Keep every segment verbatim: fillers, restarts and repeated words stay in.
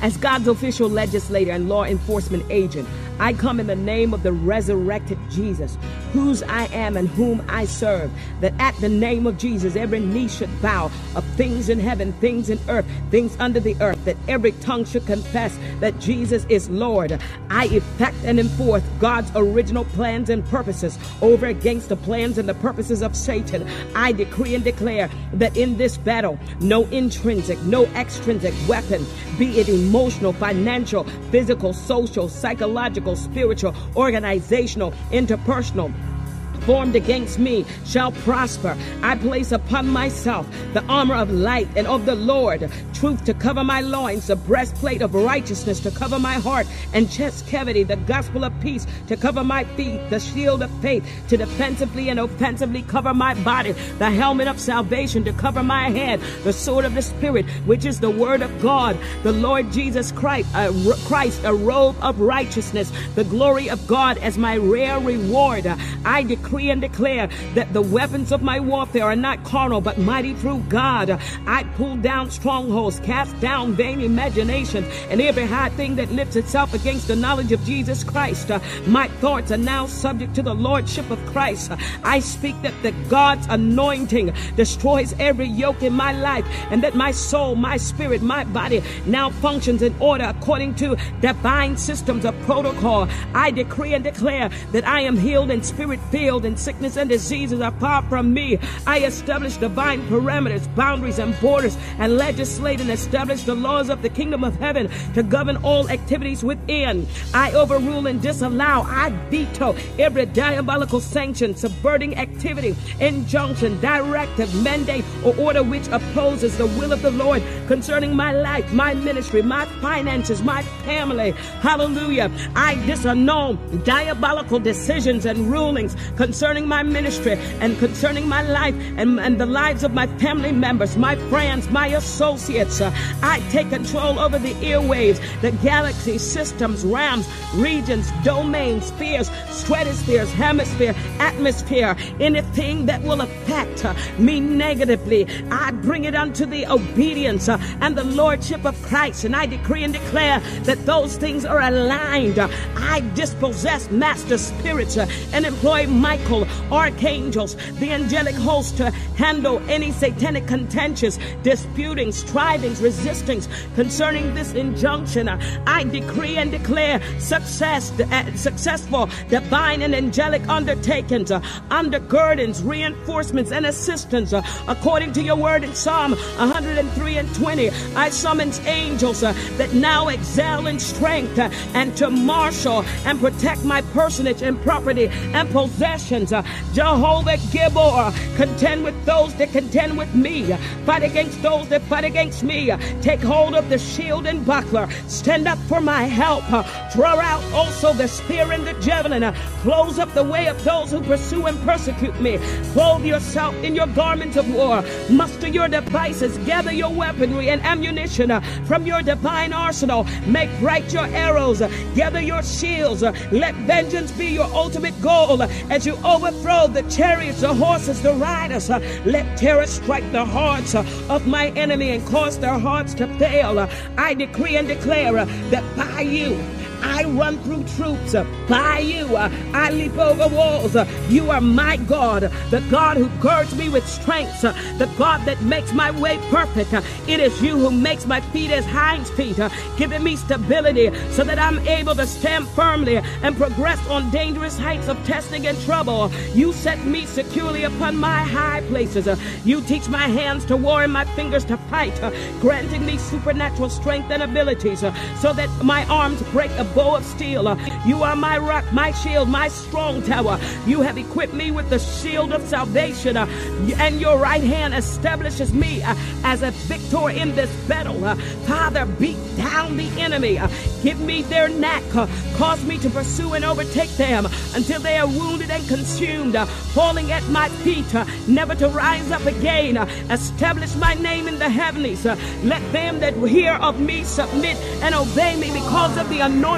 As God's official legislator and law enforcement agent, I come in the name of the resurrected Jesus, whose I am and whom I serve, that at the name of Jesus, every knee should bow, of things in heaven, things in earth, things under the earth, that every tongue should confess that Jesus is Lord. I effect and enforce God's original plans and purposes over against the plans and the purposes of Satan. I decree and declare that in this battle, no intrinsic, no extrinsic weapon, be it emotional, financial, physical, social, psychological, spiritual, organizational, interpersonal, formed against me shall prosper. I place upon myself the armor of light and of the Lord, truth to cover my loins, the breastplate of righteousness to cover my heart and chest cavity, the gospel of peace to cover my feet, the shield of faith to defensively and offensively cover my body, the helmet of salvation to cover my head, the sword of the Spirit, which is the word of God, the Lord Jesus Christ, uh, Christ, a robe of righteousness, the glory of God as my rare reward. I decree and declare that the weapons of my warfare are not carnal but mighty through God. I pull down strongholds, cast down vain imaginations, and every high thing that lifts itself against the knowledge of Jesus Christ. Uh, my thoughts are now subject to the lordship of Christ. Uh, I speak that the God's anointing destroys every yoke in my life, and that my soul, my spirit, my body now functions in order according to divine systems of protocol. I decree and declare that I am healed and spirit filled, and sickness and diseases are far from me. I establish divine parameters, boundaries, and borders, and legislate and establish the laws of the kingdom of heaven to govern all activities within. I overrule and disallow, I veto every diabolical sanction, subverting activity, injunction, directive, mandate, or order which opposes the will of the Lord concerning my life, my ministry, my finances, my family. Hallelujah. I disannul diabolical decisions and rulings concerning my ministry and concerning my life and, and the lives of my family members, my friends, my associates. Uh, I take control over the airwaves, the galaxy, systems, realms, regions, domains, spheres, stratospheres, hemisphere, atmosphere, anything that will affect uh, me negatively. I bring it unto the obedience uh, and the lordship of Christ, and I decree and declare that those things are aligned. Uh, I dispossess master spirits uh, and employ Michael, archangels, the angelic host to handle any satanic contentions, disputings, strivings, resistings concerning this injunction. I decree and declare success, uh, successful divine and angelic undertakings, uh, undergirdings, reinforcements, and assistance uh, according to your word in Psalm one hundred three and twenty. I summons angels uh, that now excel in strength uh, and to marshal and protect my personage and property and possessions. Uh, Jehovah Gibor, contend with those that contend with me, fight against those that fight against me. Take hold of the shield and buckler, stand up for my help. Throw out also the spear and the javelin. Close up the way of those who pursue and persecute me. Clothe yourself in your garments of war. Muster your devices. Gather your weaponry and ammunition from your divine arsenal. Make bright your arrows. Gather your shields. Let vengeance be your ultimate goal as you overthrow the chariots, the horses, the riders. Let terror strike the hearts of my enemy and cause their hearts to fail. I decree and declare that by you I run through troops. By you, I leap over walls. You are my God, the God who girds me with strength, the God that makes my way perfect. It is you who makes my feet as hinds feet, giving me stability so that I'm able to stand firmly and progress on dangerous heights of testing and trouble. You set me securely upon my high places. You teach my hands to war and my fingers to fight, granting me supernatural strength and abilities so that my arms break a bow of steel. You are my rock, my shield, my strong tower. You have equipped me with the shield of salvation, uh, and your right hand establishes me uh, as a victor in this battle. Uh, Father, beat down the enemy. Uh, give me their knack. Uh, cause me to pursue and overtake them until they are wounded and consumed, uh, falling at my feet, uh, never to rise up again. Uh, establish my name in the heavenlies. Uh, let them that hear of me submit and obey me because of the anointing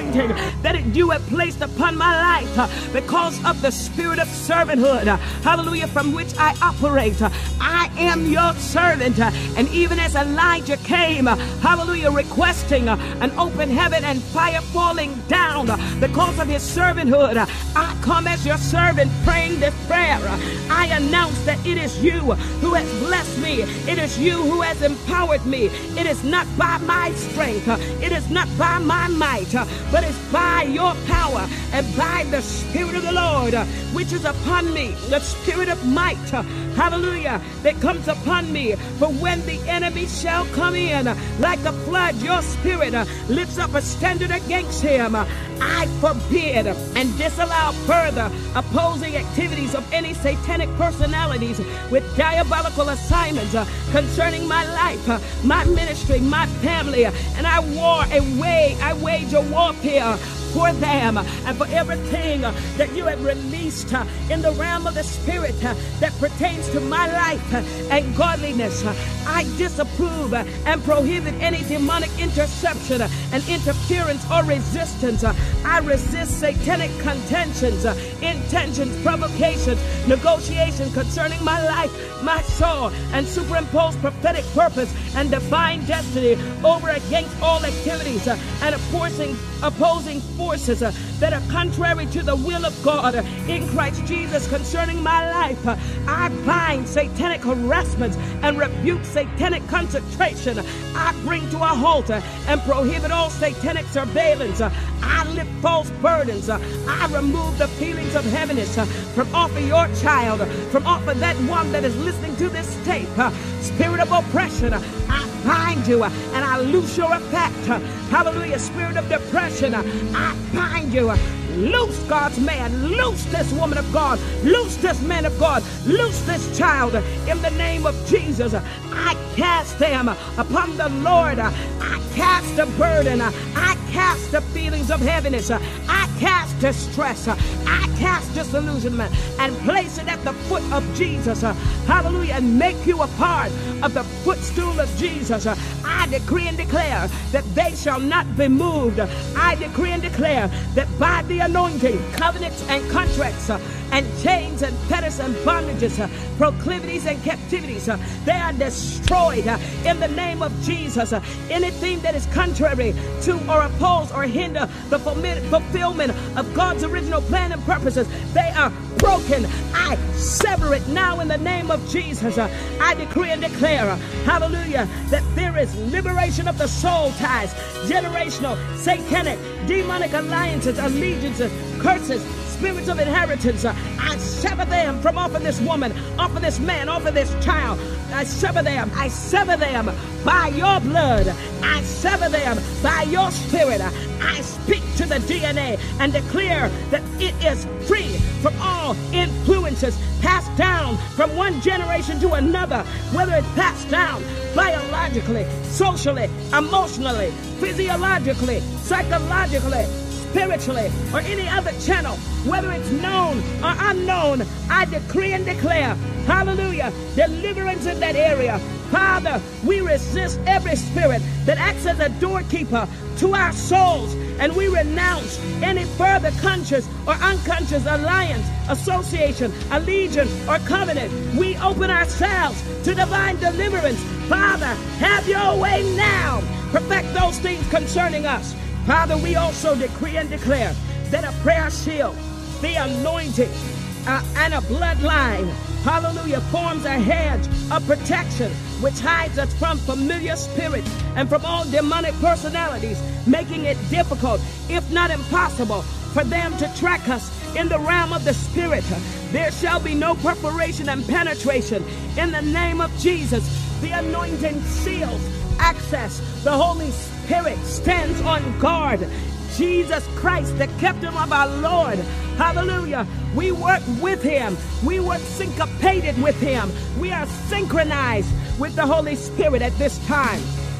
anointing that you have placed upon my life uh, because of the spirit of servanthood, uh, hallelujah, from which I operate. Uh, I am your servant. Uh, and even as Elijah came, uh, hallelujah, requesting uh, an open heaven and fire falling down uh, because of his servanthood, uh, I come as your servant praying this prayer. Uh, I announce that it is you who has blessed me. It is you who has empowered me. It is not by my strength. Uh, it is not by my might, uh, but it's by your power and by the Spirit of the Lord, uh, which is upon me, the Spirit of might, uh, hallelujah, that comes upon me. For when the enemy shall come in uh, like a flood, your Spirit uh, lifts up a standard against him. Uh, I forbid and disallow further opposing activities of any satanic personalities with diabolical assignments uh, concerning my life, uh, my ministry, my family, uh, and I war a way, I wage a warfare for them and for everything uh, that you have released uh, in the realm of the Spirit uh, that pertains to my life uh, and godliness. Uh, I disapprove uh, and prohibit any demonic interception uh, and interference or resistance. Uh, I resist satanic contentions, uh, intentions, provocations, negotiations concerning my life, my soul, and superimpose prophetic purpose and divine destiny over against all activities uh, and opposing, opposing forces uh, that are contrary to the will of God uh, in Christ Jesus concerning my life. Uh, I bind satanic harassments and rebuke satanic concentration. I bring to a halt uh, and prohibit all satanic surveillance. Uh, I lift false burdens. Uh, I remove the feelings of heaviness uh, from off of your child, uh, from off of that one that is listening to this tape. Uh, spirit of oppression, uh, I bind you uh, and I loose your effect. Uh, hallelujah. Spirit of depression, uh, I bind you. Uh, Loose God's man, loose this woman of God, loose this man of God, loose this child in the name of Jesus. I cast them upon the Lord. I cast the burden. I cast the feelings of heaviness. I cast distress. I cast disillusionment and place it at the foot of Jesus. Hallelujah. And make you a part of the footstool of Jesus. I decree and declare that they shall not be moved. I decree and declare that by the anointing, covenants and contracts uh, and chains and fetters and bondages, uh, proclivities and captivities, uh, they are destroyed uh, in the name of Jesus. Uh, anything that is contrary to or oppose or hinder the fulfillment of God's original plan and purposes, they are broken. I sever it now in the name of Jesus. Uh, I decree and declare, uh, hallelujah, that there is liberation of the soul ties, generational, satanic, demonic alliances, allegiances, curses, spirits of inheritance. Uh, I sever them from off of this woman, off of this man, off of this child. I sever them. I sever them by your blood. I sever them by your spirit. I speak to the D N A and declare that it is free from all influences passed down from one generation to another, whether it's passed down biologically, socially, emotionally, physiologically, psychologically, spiritually, or any other channel, whether it's known or unknown. I decree and declare, hallelujah, deliverance in that area. Father, we resist every spirit that acts as a doorkeeper to our souls, and we renounce any further conscious or unconscious alliance, association, allegiance, or covenant. We open ourselves to divine deliverance. Father, have your way now. Perfect those things concerning us. Father, we also decree and declare that a prayer shield, the anointing, uh, and a bloodline, hallelujah, forms a hedge of protection which hides us from familiar spirits and from all demonic personalities, making it difficult, if not impossible, for them to track us in the realm of the spirit. There shall be no perforation and penetration in the name of Jesus. The anointing seals access. The Holy Spirit stands on guard. Jesus Christ, the captain of our Lord, hallelujah, we work with him. We work syncopated with him. We are synchronized with the Holy Spirit at this time.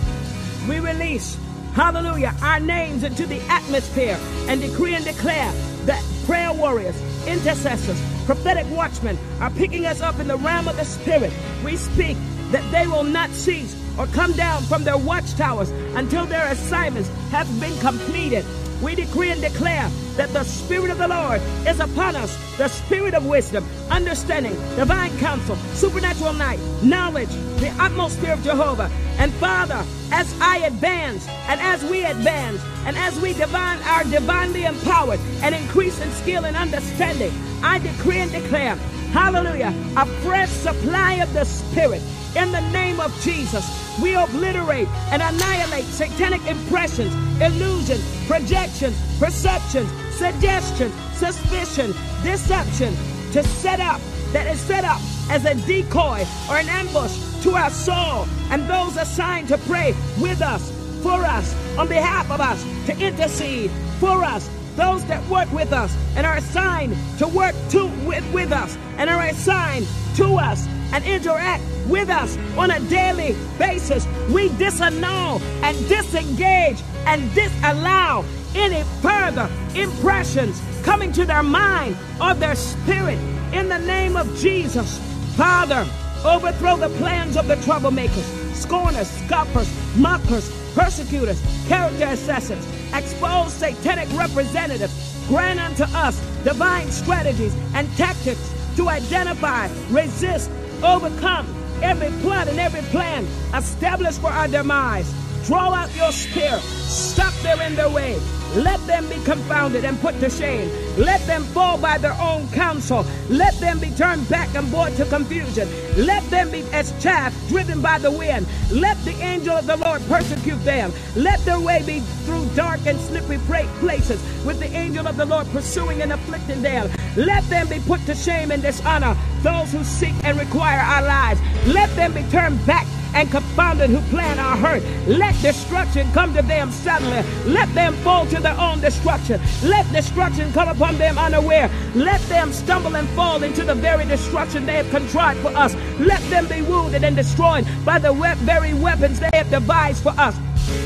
We release, hallelujah, our names into the atmosphere and decree and declare that prayer warriors, intercessors, prophetic watchmen are picking us up in the realm of the Spirit. We speak that they will not cease or come down from their watchtowers until their assignments have been completed. We decree and declare that the Spirit of the Lord is upon us, the Spirit of wisdom, understanding, divine counsel, supernatural night, knowledge, the atmosphere of Jehovah. And Father, as I advance, and as we advance, and as we divine, are divinely empowered and increase in skill and understanding, I decree and declare, hallelujah, a fresh supply of the Spirit. In the name of Jesus, we obliterate and annihilate satanic impressions, illusions, projections, perceptions, suggestions, suspicion, deception, to set up, that is set up as a decoy or an ambush to our soul, and those assigned to pray with us, for us, on behalf of us, to intercede for us, those that work with us and are assigned to work to with, with us and are assigned to us and interact with us on a daily basis. We disannul and disengage and disallow any further impressions coming to their mind or their spirit in the name of Jesus. Father, overthrow the plans of the troublemakers, scorners, scoffers, mockers, persecutors, character assassins, expose satanic representatives, grant unto us divine strategies and tactics to identify, resist, overcome every plot and every plan established for our demise. Draw out your spear, stop them in their way. Let them be confounded and put to shame. Let them fall by their own counsel. Let them be turned back and brought to confusion. Let them be as chaff driven by the wind. Let the angel of the Lord persecute them. Let their way be through dark and slippery places, with the angel of the Lord pursuing and afflicting them. Let them be put to shame and dishonor, those who seek and require our lives. Let them be turned back and confounded who plan our hurt. Let destruction come to them suddenly. Let them fall to their own destruction. Let destruction come upon them unaware. Let them stumble and fall into the very destruction they have contrived for us. Let them be wounded and destroyed by the we- very weapons they have devised for us.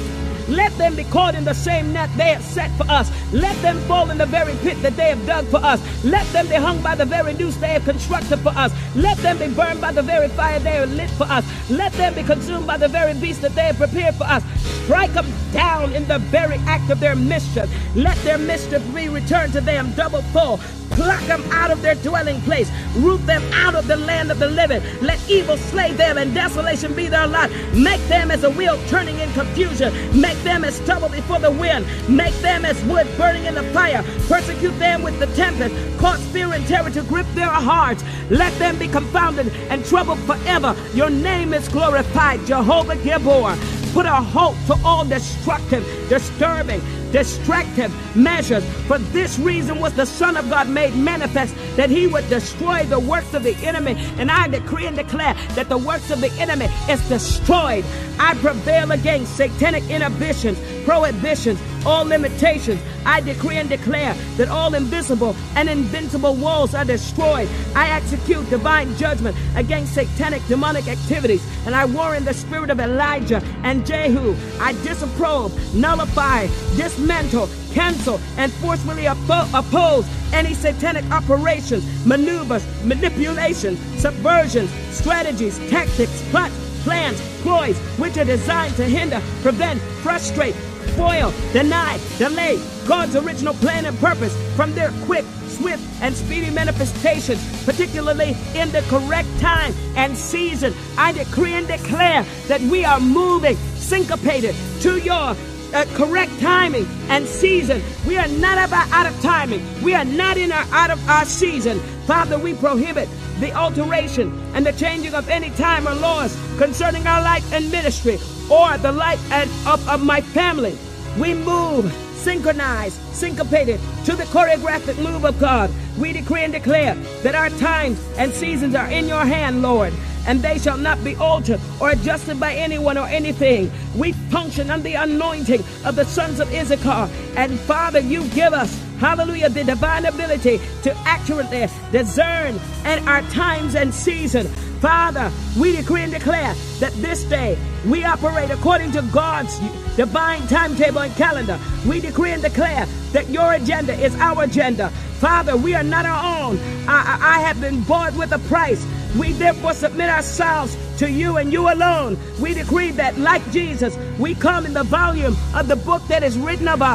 Let them be caught in the same net they have set for us. Let them fall in the very pit that they have dug for us. Let them be hung by the very noose they have constructed for us. Let them be burned by the very fire they have lit for us. Let them be consumed by the very beast that they have prepared for us. Strike them down in the very act of their mischief. Let their mischief be returned to them double full. Pluck them out of their dwelling place. Root them out of the land of the living. Let evil slay them and desolation be their lot. Make them as a wheel turning in confusion. Make them as stubble before the wind. Make them as wood burning in the fire. Persecute them with the tempest. Cause fear and terror to grip their hearts. Let them be confounded and troubled forever. Your name is glorified, Jehovah Gibor. Put a halt to all destructive, disturbing, distractive measures. For this reason was the Son of God made manifest, that he would destroy the works of the enemy. And I decree and declare that the works of the enemy is destroyed. I prevail against satanic inhibitions, prohibitions, all limitations. I decree and declare that all invisible and invincible walls are destroyed. I execute divine judgment against satanic demonic activities, and I war in the spirit of Elijah and Jehu. I disapprove, nullify, dismantle, cancel, and forcefully oppo- oppose any satanic operations, maneuvers, manipulations, subversions, strategies, tactics, plots, plans, ploys, which are designed to hinder, prevent, frustrate, spoil, deny, delay God's original plan and purpose from their quick, swift, and speedy manifestations, particularly in the correct time and season. I decree and declare that we are moving, syncopated to your Uh, correct timing and season. We are not about out of timing. We are not in our out of our season. Father, we prohibit the alteration and the changing of any time or laws concerning our life and ministry, or the life and of, of my family. We move synchronized, syncopated to the choreographic move of God. We decree and declare that our times and seasons are in your hand, Lord, and they shall not be altered or adjusted by anyone or anything. We function under the anointing of the sons of Issachar. And Father, you give us, hallelujah, the divine ability to accurately discern and our times and season. Father, we decree and declare that this day we operate according to God's divine timetable and calendar. We decree and declare that your agenda is our agenda. Father, we are not our own. I, I, I have been bought with a price. We therefore submit ourselves to you and you alone. We decree that, like Jesus, we come in the volume of the book that is written of us.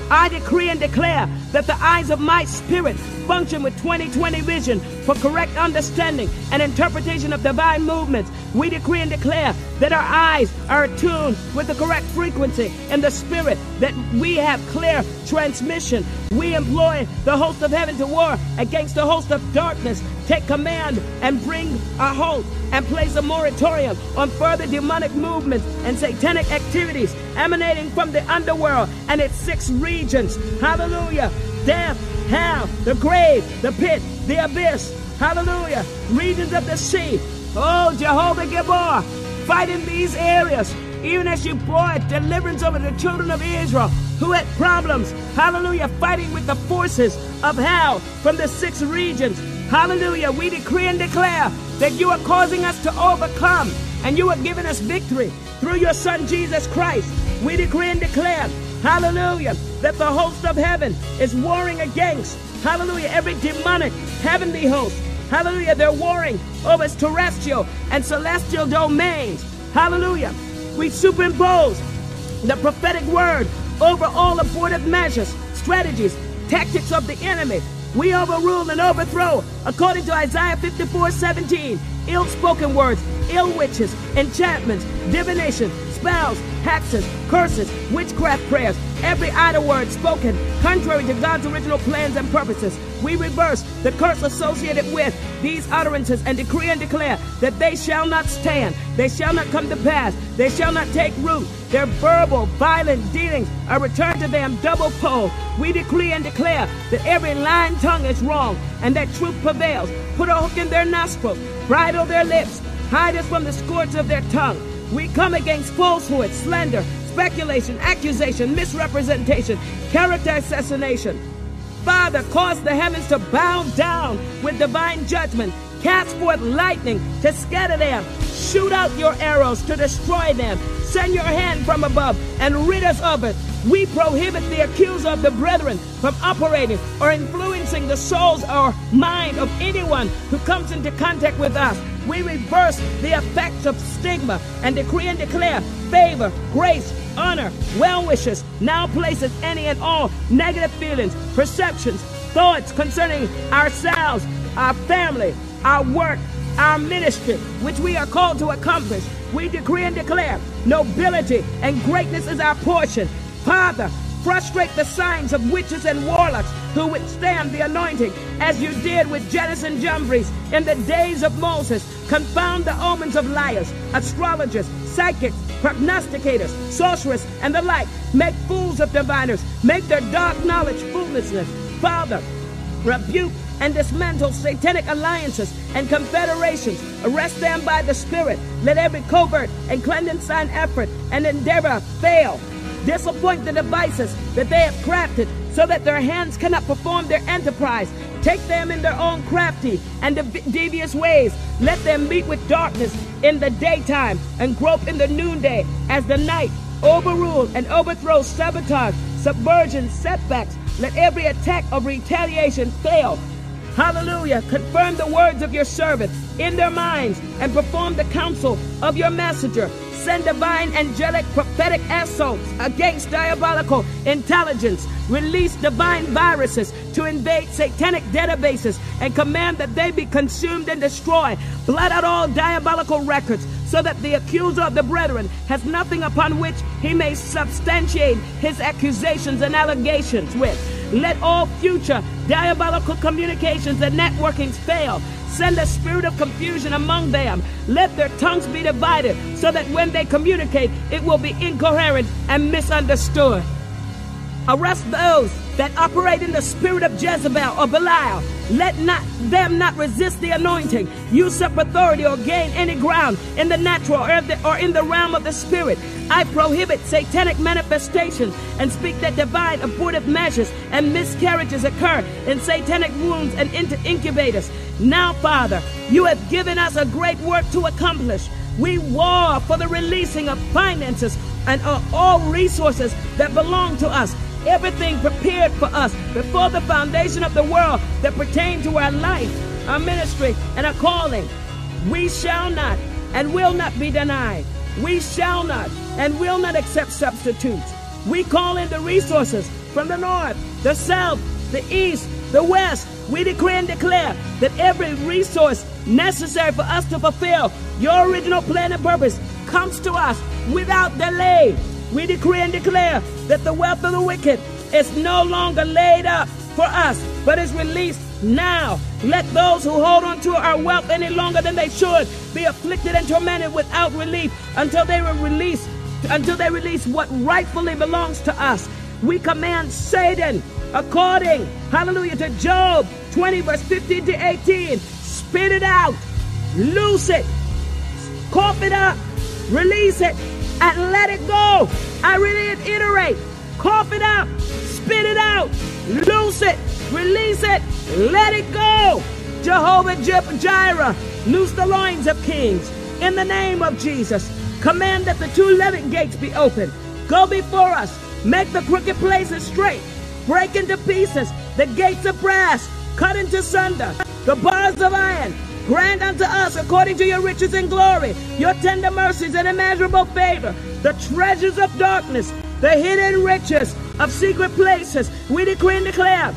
I decree and declare that the eyes of my spirit function with twenty twenty vision for correct understanding and interpretation of divine movements. We decree and declare that our eyes are attuned with the correct frequency in the spirit, that we have clear transmission. We employ the host of heaven to war against the host of darkness. Take command and bring a halt and place a moratorium on further demonic movements and satanic activities emanating from the underworld and its six regions. Hallelujah. Death, hell, the grave, the pit, the abyss. Hallelujah. Regions of the sea. Oh, Jehovah Gibor, fight in these areas, even as you brought deliverance over the children of Israel who had problems. Hallelujah. Fighting with the forces of hell from the six regions. Hallelujah. We decree and declare that you are causing us to overcome, and you are giving us victory through your Son, Jesus Christ. We decree and declare, hallelujah, that the host of heaven is warring against, hallelujah, every demonic heavenly host. Hallelujah. They're warring over its terrestrial and celestial domains. Hallelujah. We superimpose the prophetic word over all abortive measures, strategies, tactics of the enemy. We overrule and overthrow, according to Isaiah fifty-four seventeen, ill-spoken words, ill witches, enchantments, divination, spells, hexes, curses, witchcraft prayers, every idle word spoken contrary to God's original plans and purposes. We reverse the curse associated with these utterances and decree and declare that they shall not stand, they shall not come to pass, they shall not take root. Their verbal, violent dealings are returned to them double fold. We decree and declare that every lying tongue is wrong and that truth prevails. Put a hook in their nostrils, bridle their lips, hide us from the scourge of their tongue. We come against falsehood, slander, speculation, accusation, misrepresentation, character assassination. Father, cause the heavens to bow down with divine judgment. Cast forth lightning to scatter them. Shoot out your arrows to destroy them. Send your hand from above and rid us of it. We prohibit the accuser of the brethren from operating or influencing the souls or mind of anyone who comes into contact with us. We reverse the effects of stigma and decree and declare favor, grace, honor, well wishes now places any and all negative feelings, perceptions, thoughts concerning ourselves, our family, our work, our ministry, which we are called to accomplish. We decree and declare nobility and greatness is our portion. Father, frustrate the signs of witches and warlocks who withstand the anointing, as you did with Jannes and Jambres in the days of Moses. Confound the omens of liars, astrologers, psychics, prognosticators, sorcerers, and the like. Make fools of diviners. Make their dark knowledge foolishness. Father, rebuke and dismantle satanic alliances and confederations. Arrest them by the Spirit. Let every covert and clandestine effort and endeavor fail. Disappoint the devices that they have crafted so that their hands cannot perform their enterprise. Take them in their own crafty and dev- devious ways. Let them meet with darkness in the daytime and grope in the noonday as the night. Overrule and overthrow sabotage, subversion, setbacks. Let every attack of retaliation fail. Hallelujah. Confirm the words of your servant in their minds and perform the counsel of your messenger. Send divine, angelic, prophetic assaults against diabolical intelligence. Release divine viruses to invade satanic databases and command that they be consumed and destroyed. Blot out all diabolical records so that the accuser of the brethren has nothing upon which he may substantiate his accusations and allegations with. Let all future diabolical communications and networkings fail. Send a spirit of confusion among them. Let their tongues be divided so that when they communicate, it will be incoherent and misunderstood. Arrest those that operate in the spirit of Jezebel or Belial. Let not them not resist the anointing, usurp authority, or gain any ground in the natural or, the, or in the realm of the spirit. I prohibit satanic manifestations and speak that divine abortive measures and miscarriages occur in satanic wombs and into incubators. Now, Father, you have given us a great work to accomplish. We war for the releasing of finances and uh, all resources that belong to us. Everything prepared for us before the foundation of the world that pertain to our life, our ministry, and our calling. We shall not and will not be denied. We shall not and will not accept substitutes. We call in the resources from the north, the south, the east, the west. We decree and declare that every resource necessary for us to fulfill your original plan and purpose comes to us without delay. We decree and declare that the wealth of the wicked is no longer laid up for us, but is released now. Let those who hold on to our wealth any longer than they should be afflicted and tormented without relief until they were released, until they release what rightfully belongs to us. We command Satan, according, hallelujah, to Job twenty, verse fifteen to eighteen, spit it out, loose it, cough it up, release it, and let it go. I reiterate, cough it up, spit it out, loose it, release it, let it go. Jehovah Jireh, loose the loins of kings. In the name of Jesus, command that the two levied gates be opened. Go before us, make the crooked places straight, break into pieces the gates of brass, cut into sunder the bars of iron. Grant unto us, according to your riches and glory, your tender mercies and immeasurable favor, the treasures of darkness, the hidden riches of secret places. We decree and declare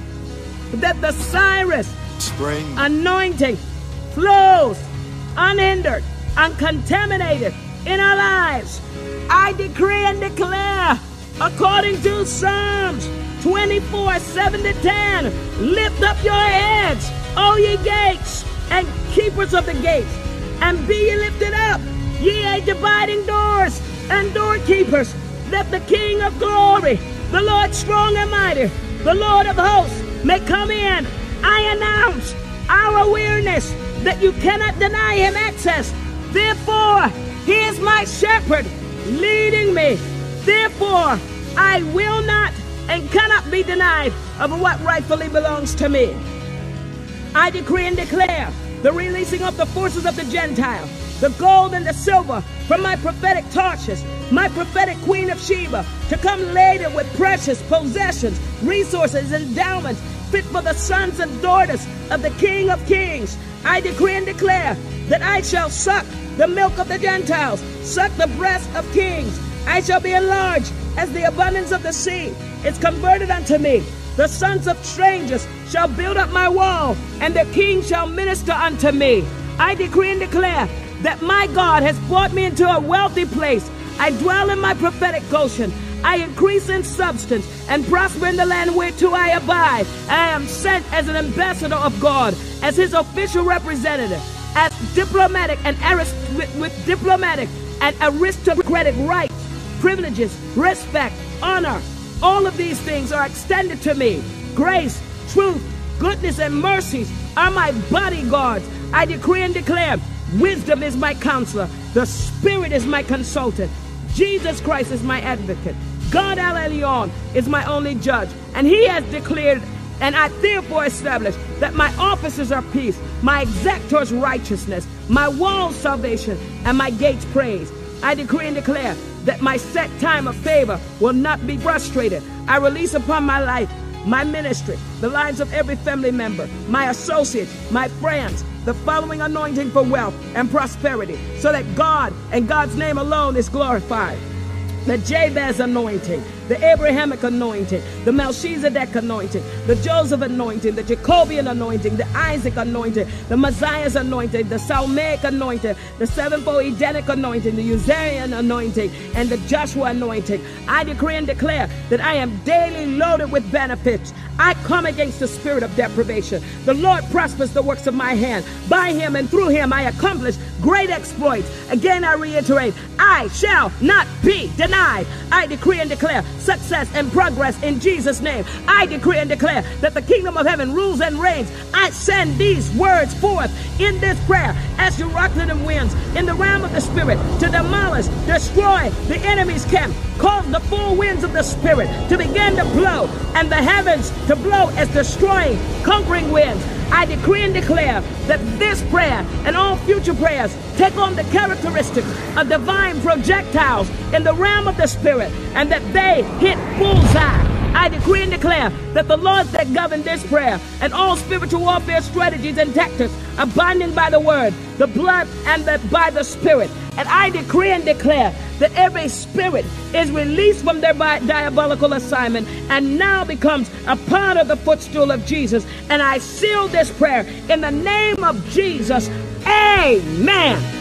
that the Cyrus Spring anointing flows unhindered, uncontaminated in our lives. I decree and declare, according to Psalms twenty-four, seven to ten, lift up your heads, O ye gates, and keepers of the gates, and be ye lifted up, ye a dividing doors and doorkeepers, that the King of glory, the Lord strong and mighty, the Lord of hosts, may come in. I announce our awareness that you cannot deny him access. Therefore, he is my shepherd leading me. Therefore, I will not and cannot be denied of what rightfully belongs to me. I decree and declare the releasing of the forces of the Gentile, the gold and the silver from my prophetic Tarshish, my prophetic Queen of Sheba, to come laden with precious possessions, resources, endowments, fit for the sons and daughters of the King of Kings. I decree and declare that I shall suck the milk of the Gentiles, suck the breast of kings. I shall be enlarged as the abundance of the sea is converted unto me. The sons of strangers shall build up my wall, and the king shall minister unto me. I decree and declare that my God has brought me into a wealthy place. I dwell in my prophetic Goshen. I increase in substance and prosper in the land whereto I abide. I am sent as an ambassador of God, as his official representative, as diplomatic and arist with, with diplomatic and aristocratic rights, privileges, respect, honor. All of these things are extended to me. Grace, truth, goodness, and mercies are my bodyguards. I decree and declare, wisdom is my counselor. The Spirit is my consultant. Jesus Christ is my advocate. God Al Elyon is my only judge. And he has declared, and I therefore establish, that my officers are peace, my executors righteousness, my walls salvation, and my gates praise. I decree and declare that my set time of favor will not be frustrated. I release upon my life, my ministry, the lives of every family member, my associates, my friends, the following anointing for wealth and prosperity, so that God and God's name alone is glorified. The Jabez anointing, the Abrahamic anointing, the Melchizedek anointing, the Joseph anointing, the Jacobian anointing, the Isaac anointing, the Messiah's anointing, the Salmaic anointing, the sevenfold Edenic anointing, the Uzziah anointing, and the Joshua anointing. I decree and declare that I am daily loaded with benefits. I come against the spirit of deprivation. The Lord prospers the works of my hand. By him and through him I accomplish great exploits. Again I reiterate, I shall not be denied. I decree and declare success and progress in Jesus' name. I decree and declare that the kingdom of heaven rules and reigns. I send these words forth in this prayer as you rock to the winds in the realm of the spirit to demolish, destroy the enemy's camp. Cause the four winds of the spirit to begin to blow, and the heavens to blow as destroying, conquering winds. I decree and declare that this prayer and all future prayers take on the characteristics of divine projectiles in the realm of the spirit, and that they hit bullseye. I decree and declare that the laws that govern this prayer and all spiritual warfare strategies and tactics are binding by the word, the blood, and the, by the spirit. And I decree and declare that every spirit is released from their bi- diabolical assignment and now becomes a part of the footstool of Jesus. And I seal this prayer in the name of Jesus. Amen.